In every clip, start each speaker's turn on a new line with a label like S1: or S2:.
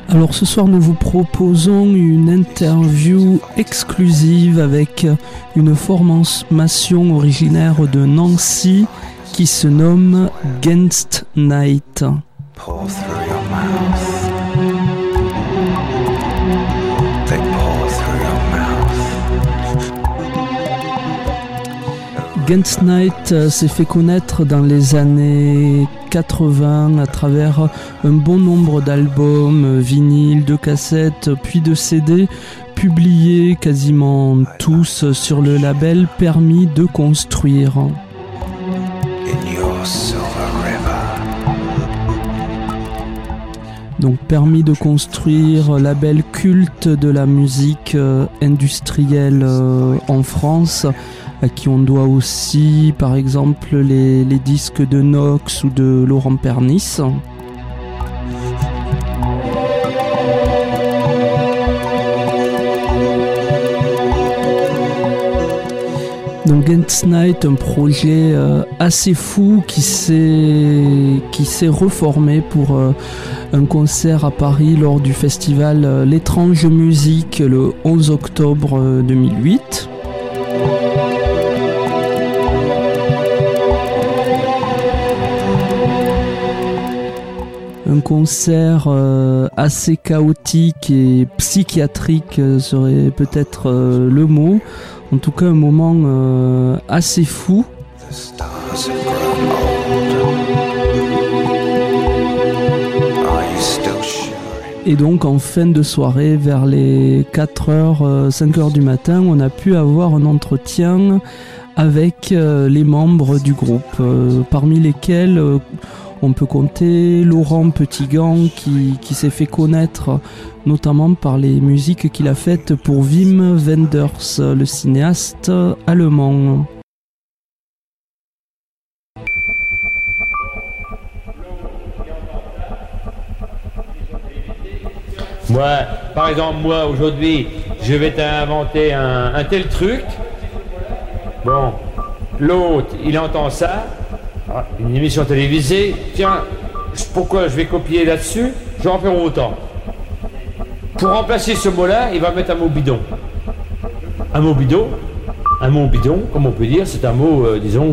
S1: Alors ce soir nous vous proposons une interview exclusive avec une formation originaire de Nancy qui se nomme Against Night. Against Night s'est fait connaître dans les années 80 à travers un bon nombre d'albums, vinyles, de cassettes, puis de CD, publiés quasiment tous sur le label Permis de Construire. Donc Permis de Construire, label culte de la musique industrielle en France, à qui on doit aussi par exemple les disques de Nox ou de Laurent Pernis. Donc Against Night, un projet assez fou qui s'est reformé pour un concert à Paris lors du festival L'étrange musique le 11 octobre 2008. Un concert assez chaotique et psychiatrique serait peut-être le mot. En tout cas, un moment assez fou. Et donc, en fin de soirée, vers les 4h, 5h du matin, on a pu avoir un entretien avec les membres du groupe, parmi lesquels on peut compter Laurent Petitgand qui s'est fait connaître notamment par les musiques qu'il a faites pour Wim Wenders, le cinéaste allemand.
S2: Moi, par exemple, aujourd'hui, je vais t'inventer un tel truc. Bon, l'autre, il entend ça. Une émission télévisée, tiens, pourquoi je vais copier là-dessus? Je vais en faire autant. Pour remplacer ce mot-là, il va mettre un mot bidon. Un mot bidon, comme on peut dire, c'est un mot, disons,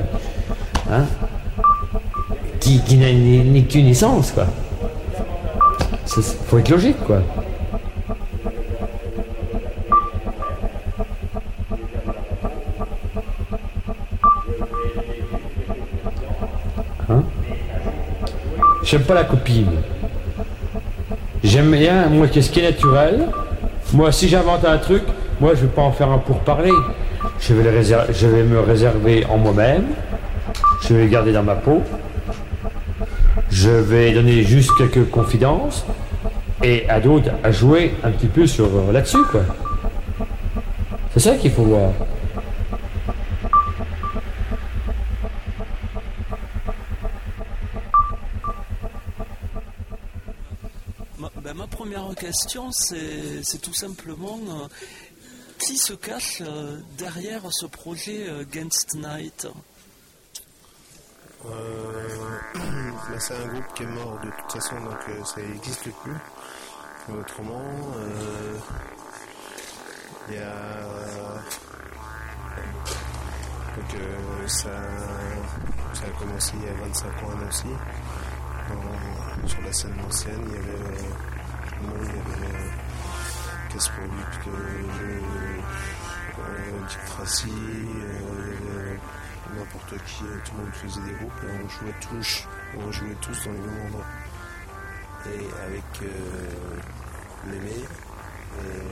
S2: qui n'a ni queue ni sens, quoi. Faut être logique, quoi. J'aime pas la copie. J'aime bien, moi, qu'est-ce qui est naturel. Moi, si j'invente un truc, moi, je vais pas en faire un pourparler. Je vais me réserver en moi-même. Je vais le garder dans ma peau. Je vais donner juste quelques confidences. Et à d'autres, à jouer un petit peu sur là-dessus, quoi. C'est ça qu'il faut voir.
S1: Ma première question, c'est tout simplement qui se cache derrière ce projet Against Night?
S3: C'est un groupe qui est mort de toute façon, donc ça n'existe plus. Autrement, il y a donc ça a commencé il y a 25 ans à Nancy. Sur la scène ancienne, il y avait Casper Dick Tracy, n'importe qui, tout le monde faisait des groupes et on jouait tous dans les mêmes endroits. Et avec Mémé, et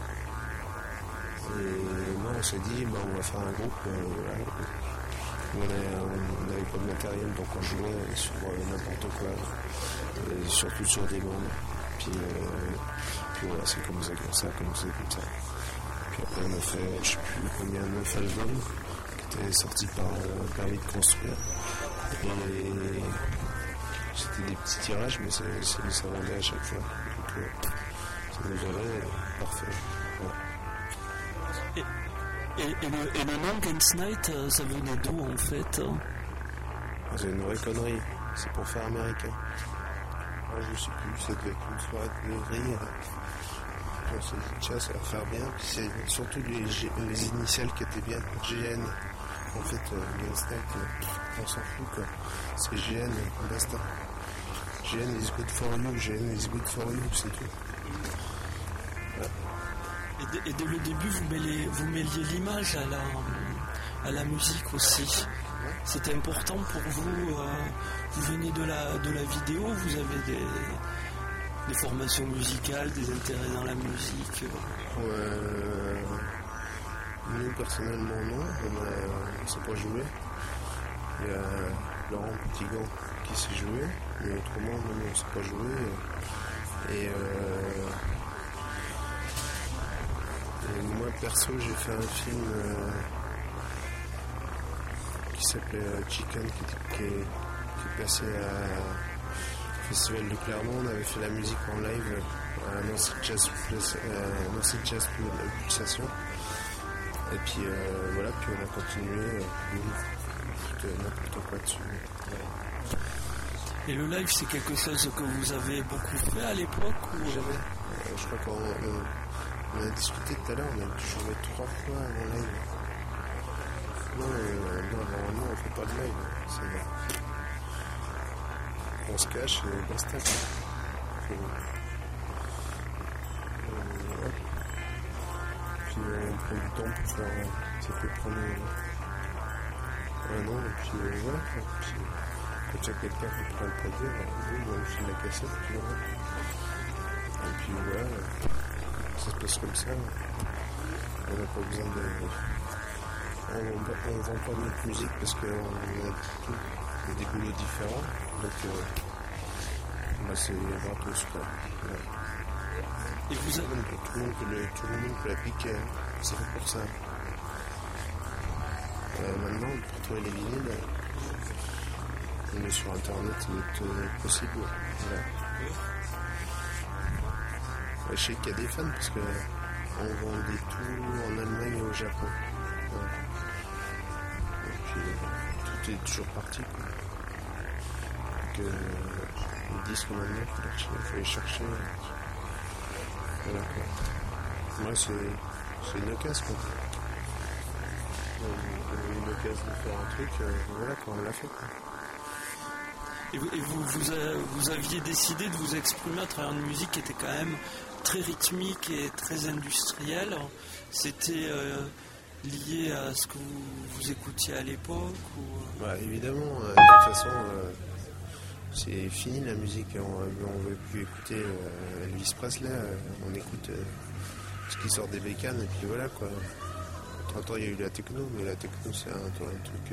S3: moi on s'est dit on va faire un groupe. On n'avait pas de matériel, donc on jouait sur n'importe quoi, surtout sur des bandes. Puis voilà, c'est comme ça. Puis après on a fait, je sais plus combien, 9 albums qui étaient sortis par Permis de Construire. Et c'était des petits tirages, mais ça vendait à chaque fois. Donc ça nous allait parfait.
S1: Ouais. Et le nom Against Night, ça venait d'où en fait?
S3: C'est une vraie connerie, c'est pour faire américain. Je sais plus, ça devait être une soirée de gris. On s'est dit, tiens, ça va faire bien. Puis c'est surtout les initiales qui étaient bien. GN. En fait, Gainstack, on s'en fout, quoi. C'est GN, basta. GN is good for you, GN is good for you, c'est tout. Voilà.
S4: Et dès le début, vous mêliez l'image à la musique aussi. C'était important pour vous. Vous venez de la vidéo, vous avez des formations musicales, des intérêts dans la musique.
S3: Nous, personnellement, non. On ne sait pas jouer. Il y a Laurent Petitgant qui sait jouer, mais autrement, nous, on ne sait pas jouer. Et moi, perso, j'ai fait un film qui s'appelait Chicken, qui est passé au Festival de Clermont. On avait fait la musique en live à Nancy Jazz Pulsation. Et puis voilà, puis on a continué n'importe quoi dessus. Ouais.
S4: Et le live, c'est quelque chose que vous avez beaucoup fait à l'époque ou...
S3: Je crois qu'on a discuté tout à l'heure, on a joué 3 fois en live. Non, on fait pas de live. On se cache et basta. Puis on prend du temps pour faire. Ça peut prendre un an, et puis voilà. Puis quand il y a quelqu'un qui prend le produire, on fait la cassette, puis voilà. Et puis voilà, ça se passe comme ça. On n'a pas besoin de. On ne vend pas notre musique parce qu'on a des boulots différents. Donc c'est gratos, quoi. Ouais.
S4: Et vous avez...
S3: Tout le monde peut l'appliquer, c'est fait pour ça. Maintenant, pour trouver les vinyles, on est sur internet, c'est possible. Voilà. Je sais qu'il y a des fans parce qu'on vendait tout en Allemagne et au Japon. Voilà. Et puis tout est toujours parti, quoi. Donc, les disques maintenant, il faut les chercher. Voilà, quoi. Moi, c'est une occasion, quoi. On a eu l'occasion de faire un truc, voilà, quoi, on l'a fait, quoi.
S4: Et vous aviez décidé de vous exprimer à travers une musique qui était quand même très rythmique et très industrielle. C'était lié à ce que vous écoutiez à l'époque ou...
S3: Bah, évidemment, de toute façon, c'est fini la musique. On ne veut plus écouter Elvis Presley. On écoute ce qui sort des bécanes et puis voilà, quoi. Entre-temps, il y a eu la techno, mais la techno, c'est un truc...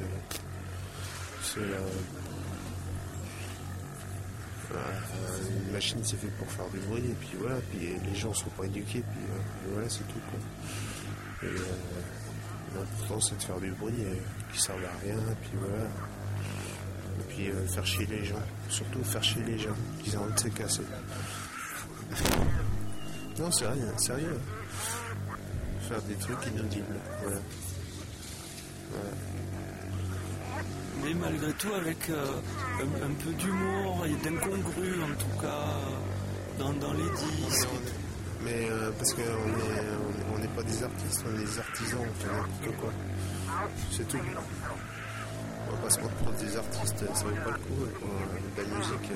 S3: une machine, c'est fait pour faire du bruit, et puis voilà, puis les gens sont pas éduqués, puis voilà, c'est tout, quoi. Et l'important, c'est de faire du bruit qui servent à rien, et puis voilà. Et puis faire chier les gens, surtout faire chier les gens, qu'ils ont envie de se casser. Non, c'est rien, sérieux. Faire des trucs inaudibles, voilà.
S4: Mais malgré tout, avec un peu d'humour et d'incongru, en tout cas, dans les disques.
S3: Mais parce qu'on n'est pas des artistes, on est des artisans, on fait n'importe quoi. C'est tout. On va pas se prendre pour des artistes, ça vaut pas le coup. Pour la musique,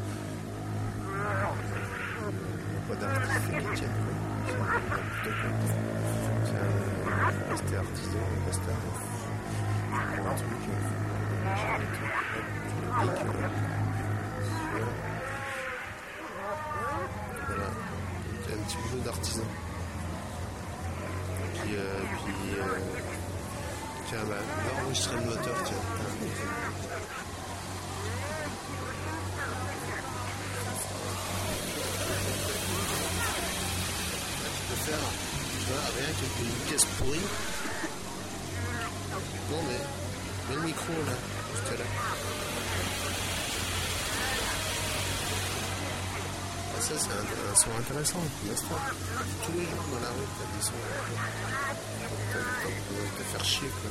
S3: on n'a pas d'artistes qui tiennent, quoi. C'est n'importe quoi. C'est rester artisan, rester un truc. Voilà, c'est un petit boulot d'artisan. Puis tiens, on va enregistrer le moteur, tiens. Tu peux faire, tu vois, rien qu'une pièce pourrie. Non mais mets le micro là, juste là. Ah, ça c'est un son intéressant, n'est-ce pas? Tous les jours dans la rue, t'as des sons pour te faire chier, quoi.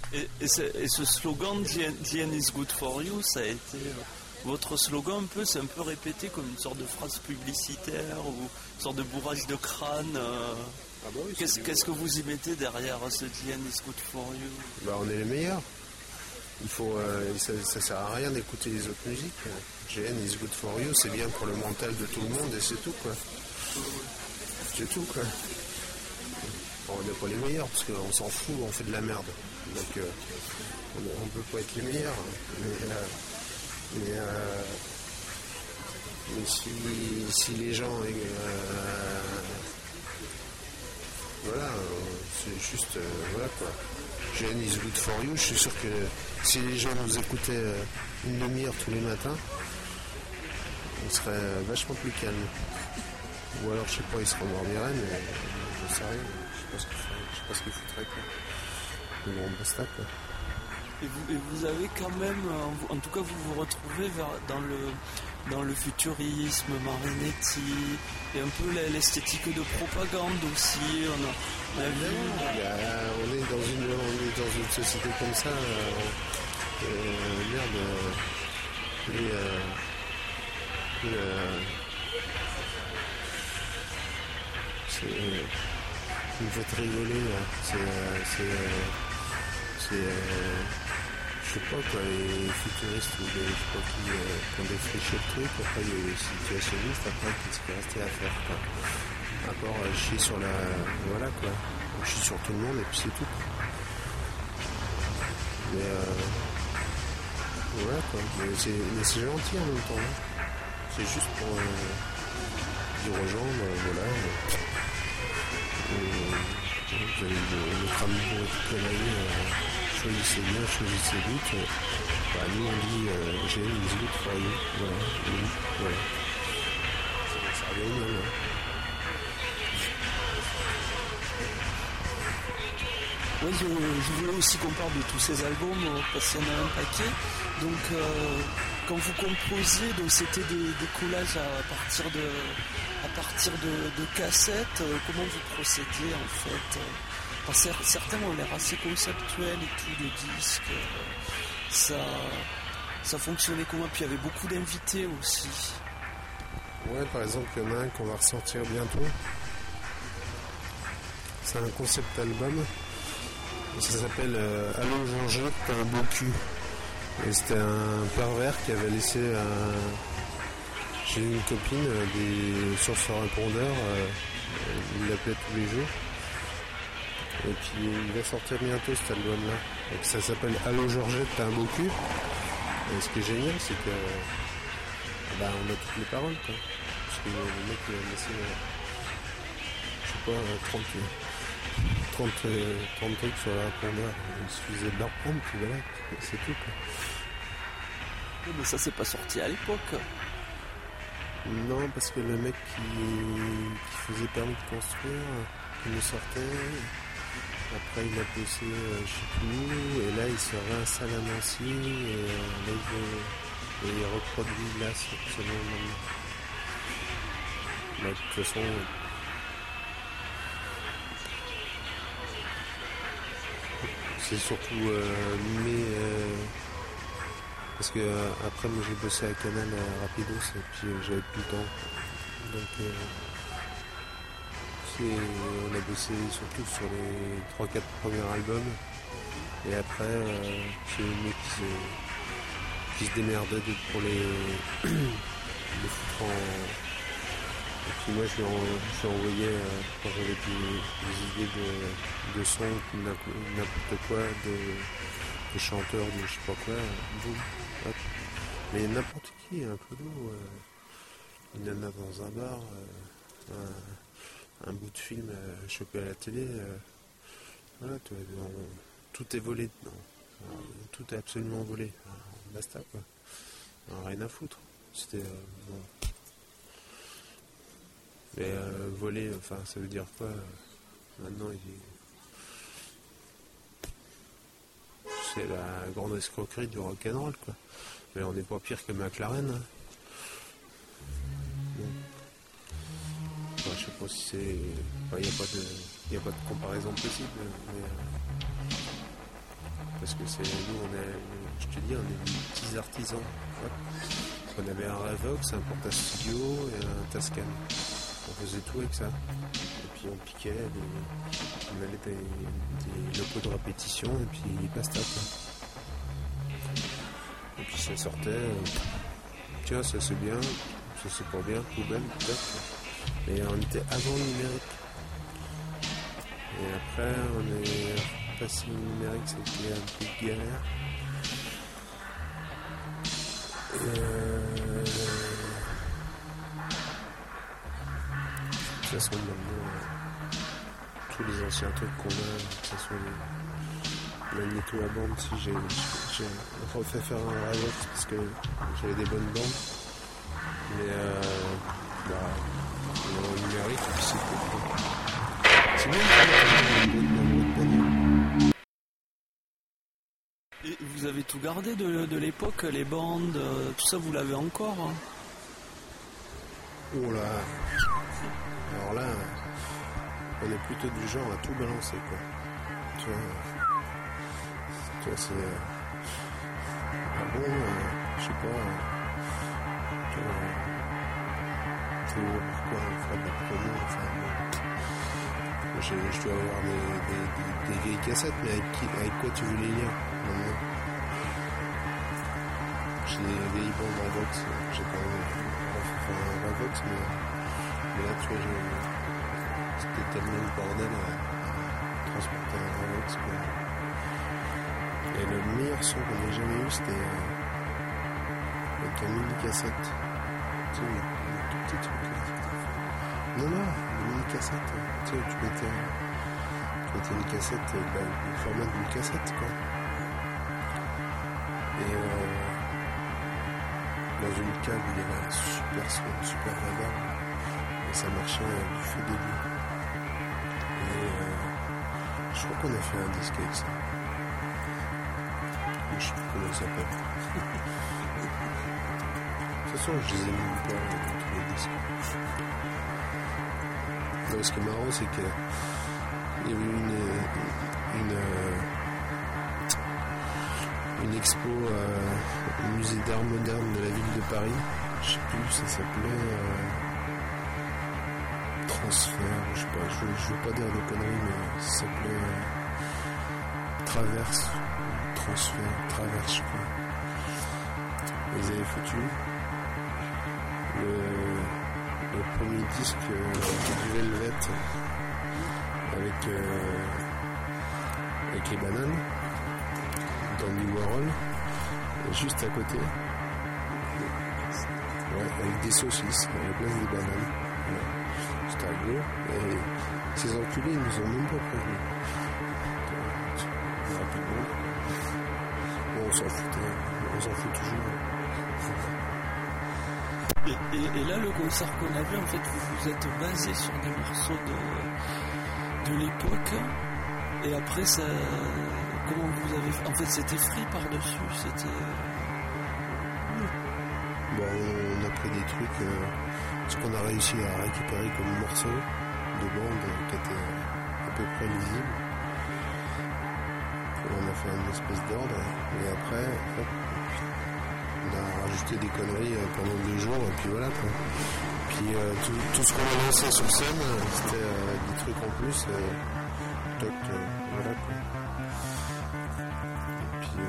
S4: Et ce slogan The end is good for you, ça a été votre slogan un peu, c'est un peu répété comme une sorte de phrase publicitaire ou une sorte de bourrage de crâne.
S3: Ah bah oui,
S4: Qu'est-ce que vous y mettez derrière ce The end is good for you?
S3: Bah on est les meilleurs. Il faut, ça sert à rien d'écouter les autres musiques. GN is good for you, c'est bien pour le mental de tout le monde et c'est tout quoi. C'est tout quoi. On n'est pas les meilleurs parce qu'on s'en fout, on fait de la merde. Donc on peut pas être les meilleurs. Mais si les gens voilà, c'est juste voilà quoi. GN is good for you, je suis sûr que si les gens nous écoutaient une demi-heure tous les matins, on serait vachement plus calme. Ou alors je sais pas, ils se rendormiraient, mais je sais rien, je sais pas ce qu'ils foutraient quoi. Mais bon, basta quoi.
S4: Et vous avez quand même, en tout cas vous vous retrouvez dans le futurisme, Marinetti, et un peu l'esthétique de propagande aussi. On est
S3: dans une société comme ça. Vous me faites rigoler là. Je sais pas quoi, les futuristes ou je sais pas qui ont défriché le truc. Après il y a les situationnistes, après qu'est-ce qu'il restait à faire quoi. À part chier sur la. Voilà quoi. On chie sur tout le monde et puis c'est tout quoi. Mais voilà quoi. Mais c'est gentil en même temps. Hein. C'est juste pour dire aux gens, voilà. Vous avez notre amour toute l'année, choisissez bien, choisissez vite. Nous on dit j'ai une musique for you. Voilà. Ça revient au même.
S4: Oui, je voulais aussi qu'on parle de tous ces albums, parce qu'il y en a un paquet. Donc, quand vous composiez, donc c'était des collages à partir de cassettes. Comment vous procédiez en fait? Enfin, certains ont l'air assez conceptuels et tout, de disques. Ça fonctionnait comment? Puis il y avait beaucoup d'invités aussi.
S3: Ouais, par exemple, il y en a un qu'on va ressortir bientôt. C'est un concept album. Ça s'appelle Allô Jean-Jacques, t'as un beau cul. Et c'était un pervers qui avait laissé chez une copine sur son répondeur. Il l'appelait tous les jours. Et puis il va sortir bientôt cet album-là. Donc, ça s'appelle Allô Georgette, t'as un beau cul. Et ce qui est génial, c'est que on a toutes les paroles quoi. Parce que le mec il a laissé je sais pas 30 trucs sur le répondeur. Il suffisait de leur prendre, puis voilà, c'est tout quoi.
S4: Oui, mais ça c'est pas sorti à l'époque.
S3: Non, parce que le mec qui faisait permis de construire, il nous sortait. Après il a bossé je sais plus où, et là il se réinstalle à Nancy, et là il reproduit là seulement maintenant. De toute façon. C'est surtout parce que après moi j'ai bossé à Canal Rapidos et puis j'avais plus le temps. Donc on a bossé surtout sur les 3-4 premiers albums. Et après c'est le mec qui se démerdait pour les foutre en. Et puis moi je lui ai envoyé quand j'avais des idées de sons, n'importe quoi, de chanteurs, de je sais pas quoi, boum, hop. Mais n'importe qui, un clodo, une nana dans un bar, un bout de film chopé à la télé, voilà, tout est volé dedans. Tout est absolument volé. Basta quoi. Rien à foutre. C'était bon. Mais voler, enfin, ça veut dire quoi maintenant c'est la grande escroquerie du rock'n'roll, quoi. Mais on n'est pas pire que McLaren. Hein. Bon. Enfin, je sais pas si c'est. Il n'y a pas de comparaison possible. Mais, Parce que nous, je te dis, on est des petits artisans. Ouais. On avait un Revox, un Porta Studio et un Tascam. On faisait tout avec ça. Et puis on piquait, on avait des locaux de répétition et puis basta. Et puis ça sortait, tiens, ça c'est bien, ça c'est pas bien, poubelle, peut-être. Mais on était avant le numérique. Et après, on est passé au numérique, c'était un peu de galère. De toute façon, maintenant, tous les anciens trucs qu'on a, de toute façon, le Magnéto à bande, si j'ai refait faire un Revox parce que j'avais des bonnes bandes. Mais le numérique, puis c'est cool. C'est bien.
S4: Et vous avez tout gardé de l'époque, les bandes, tout ça vous l'avez encore hein?
S3: Oh là. Alors là, on est plutôt du genre à tout balancer quoi. Tu vois c'est... je sais pas... pourquoi on ferait de la promo, enfin... Je dois avoir des vieilles cassettes, mais avec quoi tu veux les lire maintenant? J'ai des vieilles bandes en Vox, j'ai pas un Vox, mais là tu vois, c'était tellement le bordel à transporter un Vox. Et le meilleur son qu'on ait jamais eu, c'était avec un mini-cassette. Tu sais, le tout petit truc là. Non, le mini-cassette. Tu sais, tu mettais une cassette, le format d'une cassette, quoi. Et dans une cave où il y avait un super son, super reverb, et ça marchait du feu de Dieu. Et je crois qu'on a fait un disque avec ça. Je sais plus comment il s'appelle. De toute façon, je les ai même pas tous les disques. Non, ce qui est marrant, c'est qu'il y a eu une expo au musée d'art moderne de la ville de Paris. Je sais plus, ça s'appelait Transfert, je sais pas, je veux pas dire de conneries, mais ça s'appelait Traverse, je crois. Ils avaient foutu le premier disque du Velvet avec les bananes d'Andy Warhol, et juste à côté, avec des saucisses à la place des bananes. Ouais. C'était rigolo. Et ces enculés, ils nous ont même pas prévenus. Rapidement. Bon, on s'en fout toujours.
S4: Et là, le concert qu'on a vu, en fait, vous vous êtes basé sur des morceaux de l'époque. Et après, ça, comment vous avez fait? En fait, c'était free par-dessus. C'était.
S3: Bon, on a pris des trucs, ce qu'on a réussi à récupérer comme morceaux de bande qui étaient à peu près lisibles. On a fait une espèce d'ordre. Et après, hop, on a rajouté des conneries pendant 2 jours, et puis voilà quoi. Puis tout ce qu'on a lancé sur scène, c'était des trucs en plus, voilà quoi. Et puis,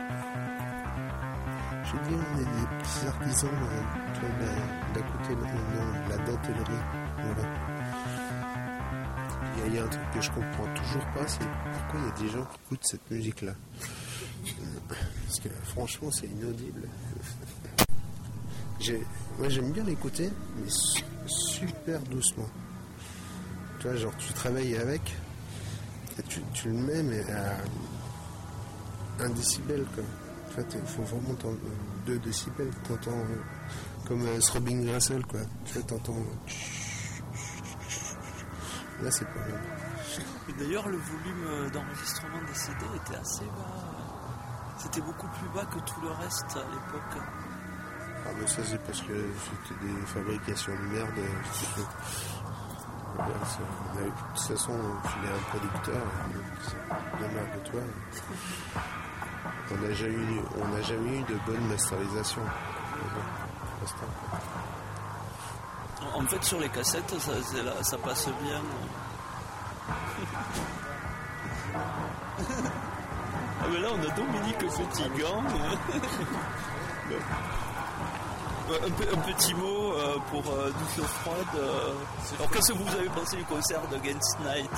S3: j'ai dit, on est des petits artisans d'à côté de la dentellerie, voilà. Il y a un truc que je comprends toujours pas, c'est pourquoi il y a des gens qui écoutent cette musique-là. Parce que franchement, c'est inaudible. Moi, j'aime bien l'écouter, mais super doucement. Tu vois, genre, tu travailles avec, et tu le mets, mais à 1 décibel, quoi. En fait, il faut vraiment 2 décibels. T'entends comme Robin Grassel, quoi. Tu vois, t'entends. Là, c'est pas mal.
S4: Et d'ailleurs, le volume d'enregistrement des CD était assez bas. C'était beaucoup plus bas que tout le reste à l'époque.
S3: Ah, mais ça, c'est parce que c'était des fabrications de merde. De toute façon, il est un producteur, démarre-toi. On n'a jamais eu de bonne masterisation.
S4: En fait, sur les cassettes, ça passe bien. Ah mais là, on a Dominique Petitgant. Un petit mot pour Douche Froide. Alors, qu'est-ce que vous avez pensé du concert de Against Night?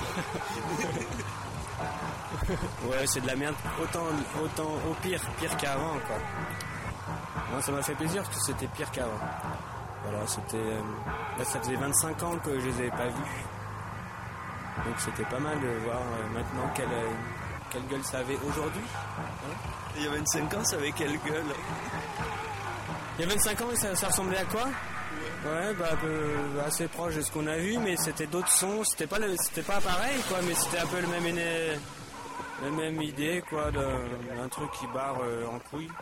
S5: Ouais, c'est de la merde. Autant au pire qu'avant, quoi. Moi, ça m'a fait plaisir parce que c'était pire qu'avant. Voilà, c'était. Là, ça faisait 25 ans que je les avais pas vus. Donc, c'était pas mal de voir maintenant quelle gueule ça avait aujourd'hui.
S4: Hein? Il y a 25 ans, ça avait quelle gueule?
S5: Il y a 25 ans, ça ressemblait à quoi? Ouais, assez proche de ce qu'on a vu, mais c'était d'autres sons. C'était pas pareil, quoi, mais c'était un peu la même idée, quoi, d'un truc qui barre en couille.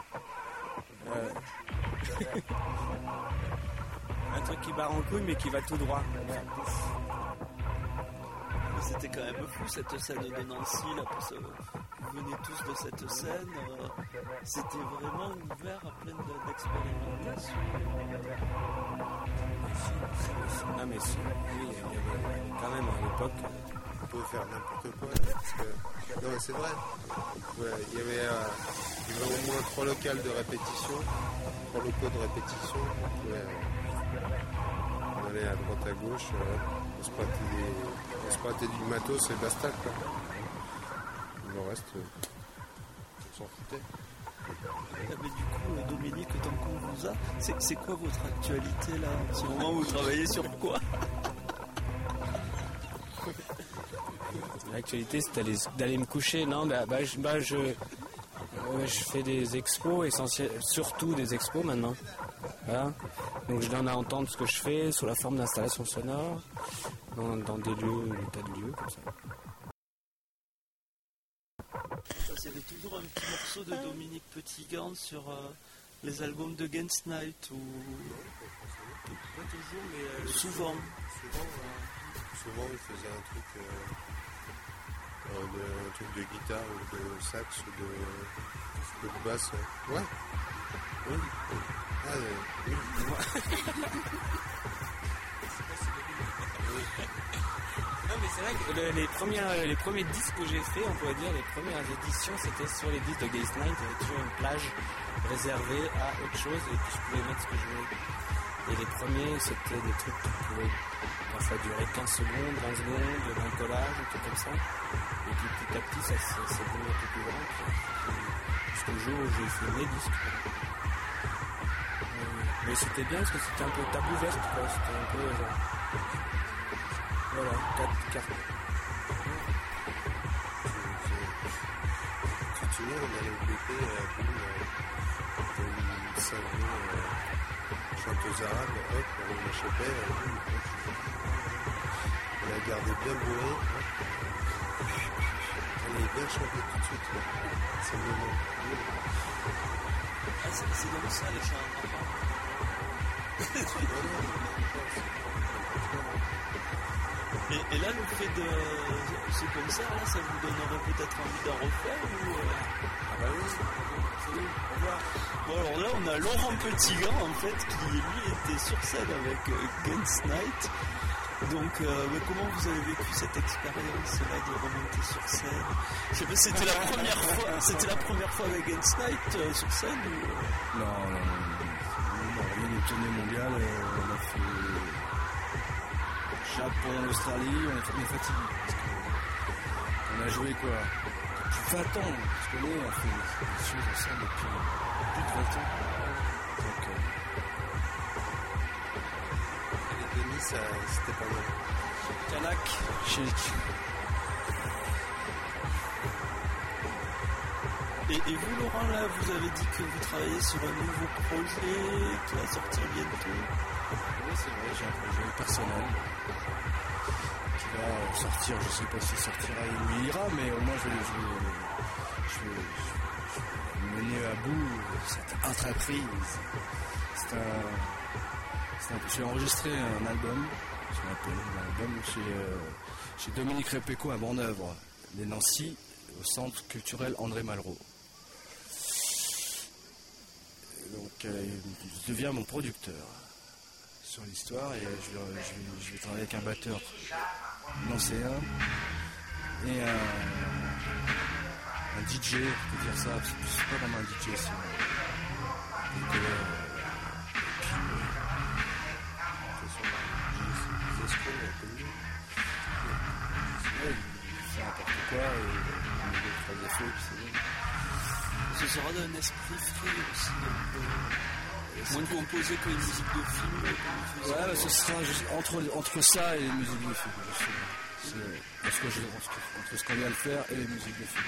S5: Un truc qui barre en couille, mais qui va tout droit.
S4: C'était quand même fou cette scène de Nancy, là, parce que vous venez tous de cette scène. C'était vraiment ouvert à plein d'expérimentations.
S5: Ah mais si, oui, il y avait quand même à l'époque.
S3: On pouvait faire n'importe quoi. Parce que... Non mais c'est vrai. Ouais, il y avait au moins 3 locales de répétition, 3 locaux de répétition. On allait à droite à gauche, on se prêtait du matos et basta, quoi. Le reste, on s'en foutait.
S4: Mais du coup, Dominique, tant qu'on vous a, c'est quoi votre actualité là? En ce moment, vous travaillez sur quoi?
S5: L'actualité, c'est d'aller me coucher. Non, je fais des expos, surtout des expos maintenant. Voilà. Donc je donne à entendre ce que je fais sous la forme d'installations sonores, dans des lieux, des tas de lieux comme ça.
S4: Il y avait toujours un petit morceau de Dominique Petitgant sur les albums de Against Night ou pas toujours, mais souvent.
S3: Souvent, il faisait un truc de guitare ou de sax ou de basse. Ouais. Oui. Ah, oui.
S5: Non mais c'est vrai que les premiers disques que j'ai fait, on pourrait dire les premières éditions, c'était sur les disques de Against Night. Il y avait toujours une plage réservée à autre chose et puis je pouvais mettre ce que je voulais. Et les premiers, c'était des trucs qui pouvaient parfois durer 15 secondes, 20 secondes, d'un collage, un truc comme ça. Et puis petit à petit, ça s'est devenu un peu plus grand. Jusqu'au jour où j'ai fait mes disques. Mais c'était bien parce que c'était un peu table ouverte, quoi. C'était un peu... Voilà, 4 cartes.
S3: Tu te souviens, on allait au BP une savon chanteuse arabe, hop, on l'échappait, on la gardait bien bourrée. Elle est bien chantée tout de suite, là. C'est le moment.
S4: Ah, c'est comme ça les chants. Et là, le fait de ce concert, là, ça vous donnerait peut-être envie d'en refaire ou
S3: Ah bah oui,
S4: Bon, alors là, on a Laurent Petitgant, en fait, qui lui était sur scène avec Against Night. Donc, comment vous avez vécu cette expérience-là de remonter sur scène? Je sais pas, c'était la première fois avec Against Night sur scène ou...
S6: Non, rien de tournée mondiale, on a fait Japon, Australie, on est fatigué. On a joué quoi? Depuis 20 ans, parce qu'on a fait des choses ensemble depuis plus de 20 ans. Donc,
S3: avec Denis, c'était pas mal.
S6: Kanak, Chic.
S4: Et vous, Laurent, là, vous avez dit que vous travaillez sur un nouveau projet qui va sortir bientôt.
S6: Oui, c'est vrai, j'ai un projet personnel qui va sortir, je ne sais pas s'il sortira ou il ira, mais au moins je vais mener à bout cette entreprise. J'ai enregistré un album sur l'album chez Dominique Répéco à Borneuvre, les Nancy, au centre culturel André Malraux. Donc il devient mon producteur sur l'histoire et je vais travailler avec un batteur nancéen et un DJ, je peux dire ça, c'est pas vraiment un DJ, c'est n'importe quoi et des feux,
S4: ce sera d'un esprit frais aussi, moins de composer que les musiques de film.
S6: Ouais, ce sera juste entre ça et les musiques de film. Entre ce qu'on vient de faire et les musiques de film,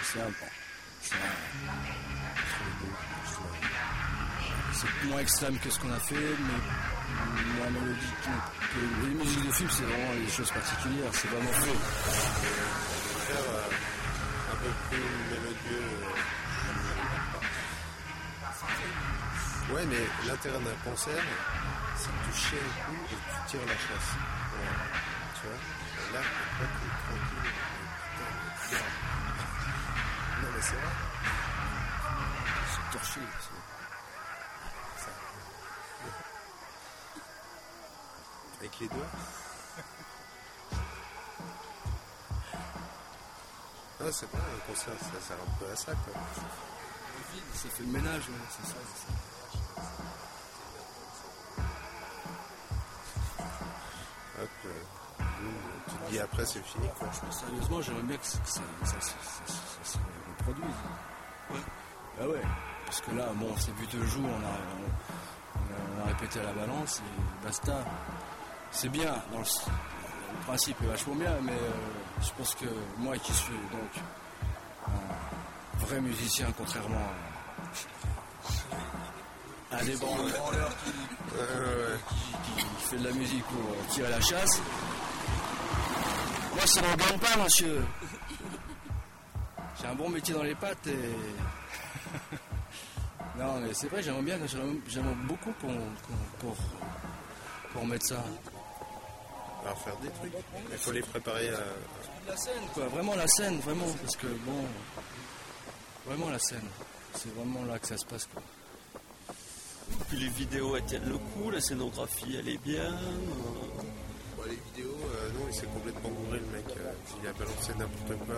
S6: c'est moins extrême que ce qu'on a fait, mais moins mélodique. Les musiques de film, c'est vraiment des choses particulières, c'est vraiment fait.
S3: Faire un peu plus mélodieux. Ouais, mais l'intérêt d'un concert, c'est que tu chies un coup et tu tires la chasse. Ouais. Tu vois? Là, après, tu es tranquille. Putain, non, mais c'est vrai.
S6: C'est torché.
S3: Ça. Avec les doigts. Non, c'est vrai, un concert, ça sert un peu à ça, quoi.
S6: Ça fait le ménage, ouais, c'est ça.
S3: Hop, tu te dis après c'est fini, quoi.
S6: Sérieusement, j'aimerais bien que ça se reproduise.
S4: Ouais.
S6: Bah ouais, parce que là, bon, on s'est vu 2 jours, on a répété à la balance et basta. C'est bien, le principe est vachement bien, mais je pense que moi qui suis donc un vrai musicien, contrairement à des branleurs qui fait de la musique pour tirer la chasse. Moi, ça n'en gagne pas, monsieur. J'ai un bon métier dans les pattes et... Non, mais c'est vrai, j'aimerais beaucoup qu'on mette ça.
S3: Alors faire des trucs. Il faut les préparer à...
S6: La scène, quoi. Vraiment la scène, vraiment. Parce que, bon... Vraiment la scène. C'est vraiment là que ça se passe, quoi.
S4: Puis les vidéos, elles tiennent le coup, la scénographie, elle est bien.
S3: Bon, les vidéos, non, il s'est complètement bourré, le mec. Il a balancé n'importe quoi.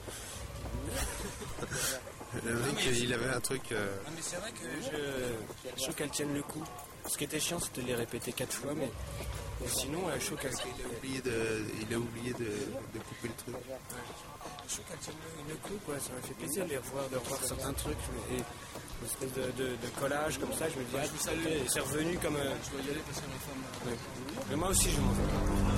S3: Le mec, il avait un truc...
S5: Non, mais c'est vrai que je trouve qu'elles tiennent le coup. Ce qui était chiant, c'était de les répéter 4 fois, mais sinon, je trouve qu'elles...
S3: Il a oublié de couper le truc.
S5: Je trouve qu'elles tiennent le coup, quoi. Ça m'a fait plaisir de revoir certains trucs. Et une espèce de collage comme ça, je me dis, c'est revenu comme...
S6: Je dois y aller parce que ma femme...
S5: Ouais. Mais moi aussi, je m'en vais.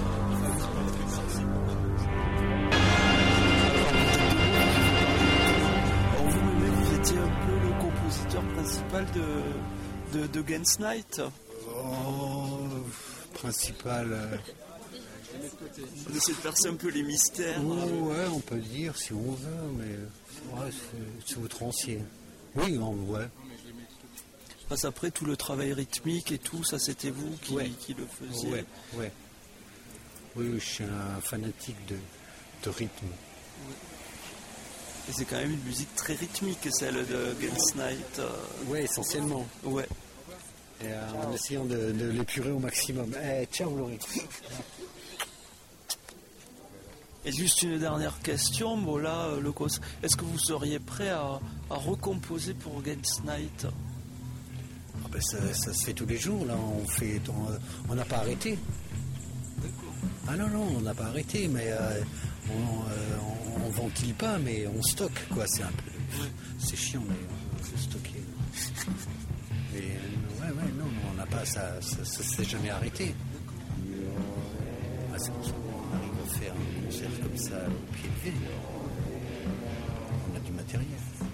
S4: Vous étiez un peu le compositeur principal de Gens Night.
S7: Oh, principal.
S4: On essaie de percer un peu les mystères.
S7: Oh, ouais, on peut dire si on veut, mais ouais, c'est outrancier. Oui, ouais.
S4: Parce après tout le travail rythmique et tout, ça c'était vous qui le faisiez.
S7: Ouais. Oui, je suis un fanatique de rythme.
S4: Et c'est quand même une musique très rythmique, celle de Gens Night.
S7: Ouais, essentiellement.
S4: Ouais.
S7: Et en essayant de l'épurer au maximum. Ciao, Laurie.
S4: Et juste une dernière question, bon là, est-ce que vous seriez prêt à recomposer pour Gens Night?
S7: Ah ben ça se fait tous les jours, là, on n'a pas arrêté. Ah non, on n'a pas arrêté, mais on ventile pas, mais on stocke, quoi, c'est un peu... C'est chiant, mais on faut stocker. Mais non, on n'a pas, ça s'est jamais arrêté. C'est pour ça qu'on arrive à faire un concert comme ça au pied levé. On a du matériel.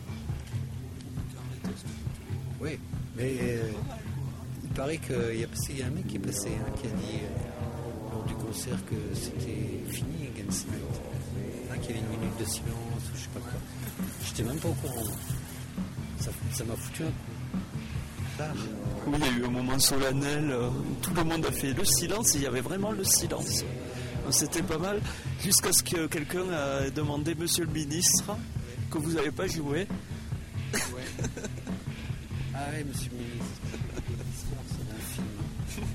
S7: Oui, mais il paraît qu'il y a un mec qui est passé, qui a dit lors du concert que c'était fini, Gens Night. Qu'il y avait une minute de silence, ou je sais pas quoi. J'étais même pas au courant. Ça m'a foutu un coup. tard.
S4: Oui, il y a eu un moment solennel, tout le monde a fait le silence, et il y avait vraiment le silence. C'était pas mal, jusqu'à ce que quelqu'un a demandé, monsieur le ministre, que vous n'avez pas joué.
S7: Ouais. Ah oui, monsieur le ministre. C'est un film.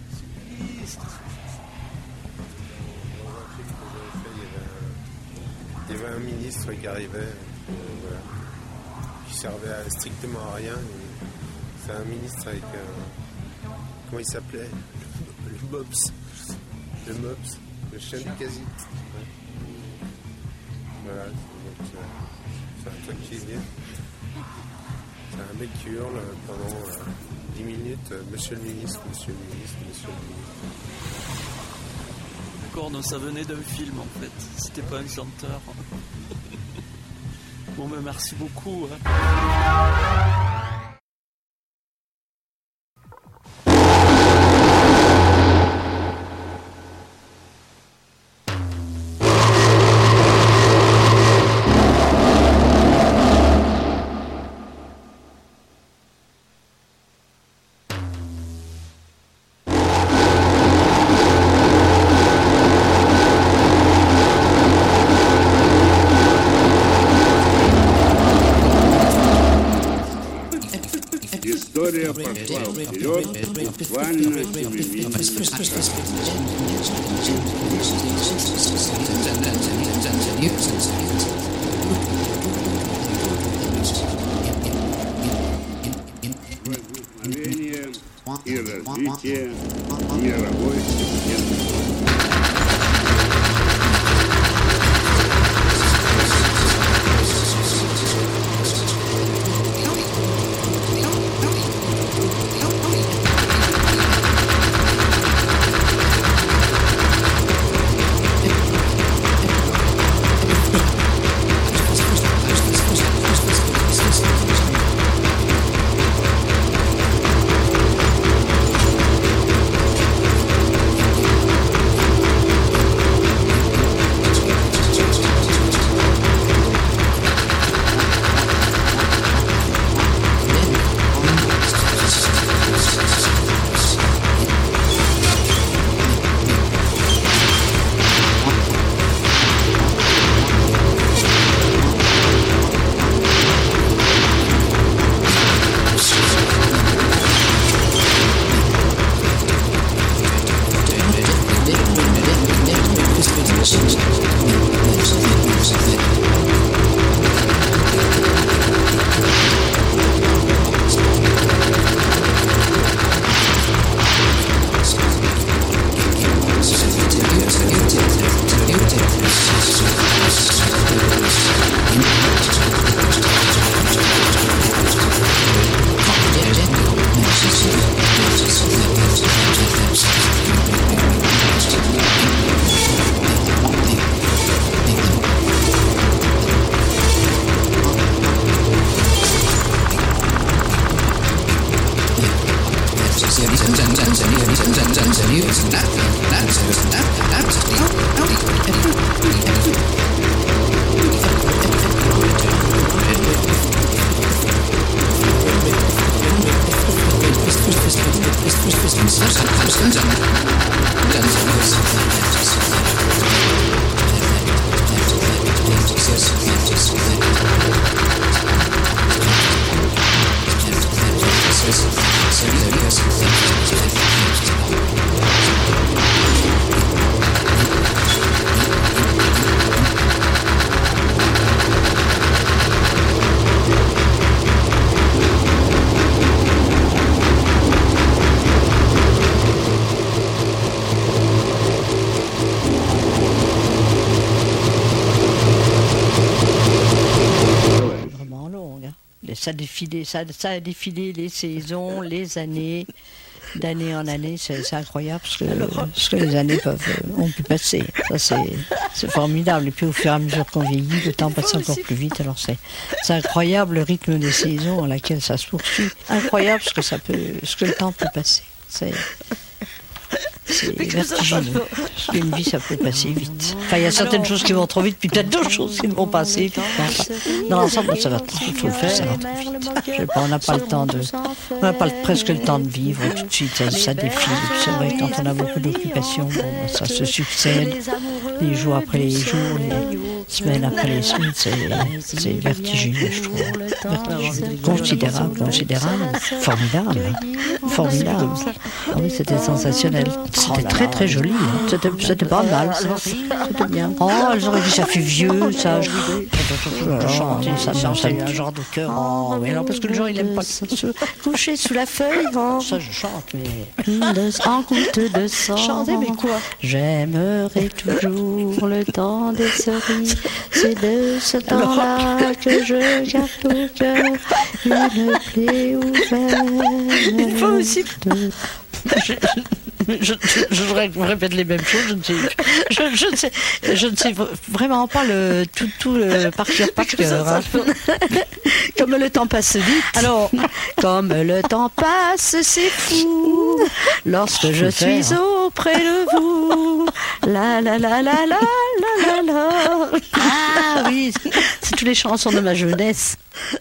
S3: Il y avait un ministre qui arrivait, voilà, qui servait à strictement à rien. C'est un ministre avec comment il s'appelait, le MOPS, le chien du quasi. Ouais. Voilà, c'est un truc qui est bien. C'est un mec qui hurle pendant 10 minutes, monsieur le ministre, monsieur le ministre, monsieur le ministre.
S4: D'accord, donc ça venait d'un film en fait, c'était pas un chanteur. Bon, mais merci beaucoup.
S8: История пошла вперед, буквально возникновение и развитие мировой системы.
S9: Ça a défilé les saisons, les années, d'année en année. C'est incroyable ce que les années ont pu passer. Ça, c'est formidable. Et puis au fur et à mesure qu'on vieillit, le temps passe encore plus vite. Alors c'est incroyable le rythme des saisons à laquelle ça se poursuit. Incroyable ce que le temps peut passer. c'est vertigineux. Une vie, ça peut passer vite. Enfin, il y a certaines choses qui vont trop vite, puis peut-être d'autres choses qui vont passer vite. Dans l'ensemble, ça va trop vite. Ça va trop vite. Je sais pas, on n'a pas le temps on n'a pas presque le temps de vivre tout de suite. Ça défile. C'est vrai que quand on a beaucoup d'occupations, ça se succède. Les jours après les jours, les semaines après les semaines, c'est vertigineux, je trouve. Considérable, formidable. Ah oui, c'était sensationnel. C'était très très joli. Hein. C'était pas mal. C'était bien. Oh, elles auraient dit ça fait vieux, ça. Ça a un genre de cœur. Oh, mais non, parce que le genre il aime pas se coucher sous la feuille. Ça je chante, mais en goutte de sang. Chanter, mais quoi? J'aimerais toujours le temps des cerises. C'est de ce temps-là que je garde au cœur une plaie ouverte. Il faut aussi. Je voudrais que vous répétez les mêmes choses, je ne sais vraiment pas tout par cœur. Hein. Comme le temps passe vite. Alors, comme le temps passe, c'est fou. Lorsque je suis auprès de vous. La la la la la la la la. Ah oui, c'est toutes les chansons de ma jeunesse.